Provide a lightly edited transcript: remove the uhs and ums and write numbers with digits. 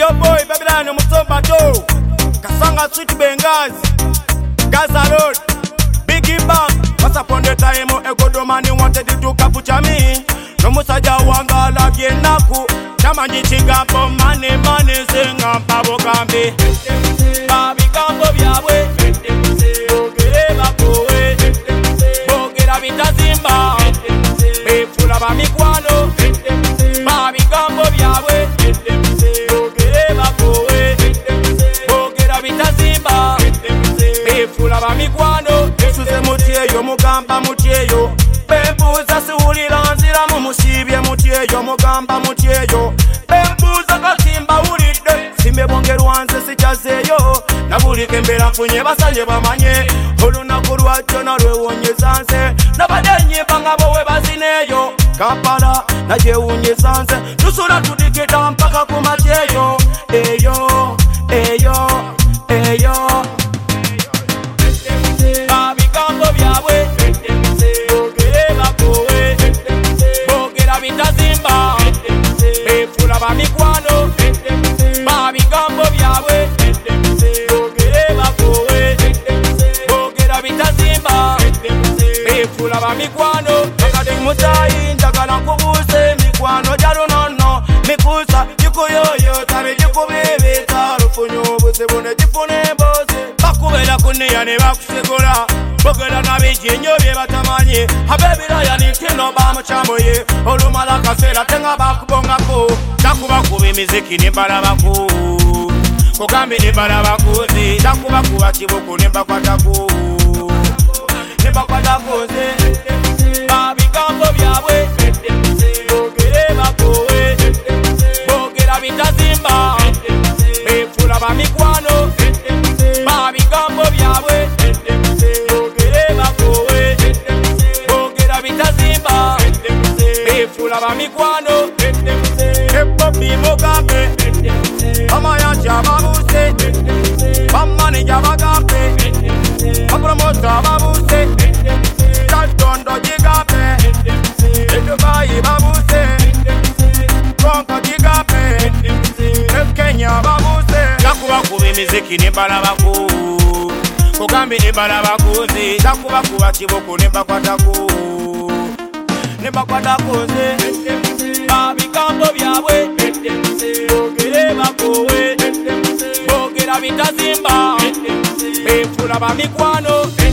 Yo boy, Babylon, Musomba Joe, Kasanga Street Bengals, Gaza Road, Biggie Bang. Once upon the time, Egodomani wanted to capture me. No Musaja Wangala Genaku, Chamani Chigampo, money, sing on Pabo Gambi. Babi Gambo Yahweh, Bogera Koe, Bogera Vitazimba, Befula Bamiquano, Babi Gambo Yahweh. Mikwano esuze mutyeyo mugamba mutyeyo bembuza siwulira nzira mu musibye mutyeyo mugamba mutyeyo bembuza katimba wulidde simbe bongerwa nze sikyazeeyo nabulika embeera nfunye basanye bamanye olunaku lwajjo nalwewunyisa nze nabadde ennyimba nga bowe bazineeyo Kampala nagyewunyisa nze tusula tudikita mpaka ku matyeyo eyo Mikwano, Babi Gambo Yahweh, Bogera Koe, Bogera Vitazimba, Befula Bamikwano, Takade Mutai, Takala Kubuse, Mikwano, Jaronono, Mikusa, Yukoyo, Tami Yukubebe, Tarufunyo, Busebune, Tifune, Bose, Bakubela Kuniane, Bakusegura, Bogera Naviji, Nyobe Batamani, Habebila Yanikino Bamuchamoye, Olumala Kasela, Tenga Bakubongako. Takuba kuba emiziki nembala baku kugambe nembala bakuzi takuba kuba kiboko nembakwatako nze Babi Gambo byabwe bogere bakowe bogera Vitazimba befula bamikwano Babi Gambo byabwe bogere bakowe bogera Vitazimba befula bamikwano Bobby Mugambe, Amaya Jababuse, Bamani Jabagambe, Abromota Babuse, Tantondo Jigape, Dubai Babuse, Ronco Jigape, Kenya Babuse, Takuba Kubi Miziki Nimbala Baku, Mugambe Nimbala Bakuzi, Takuba Kuba Chiboko Nimbakwatako, Babi Gambo Yahweh, Bogera Koe, Bogera Vitazimba, Befula Bamikwano.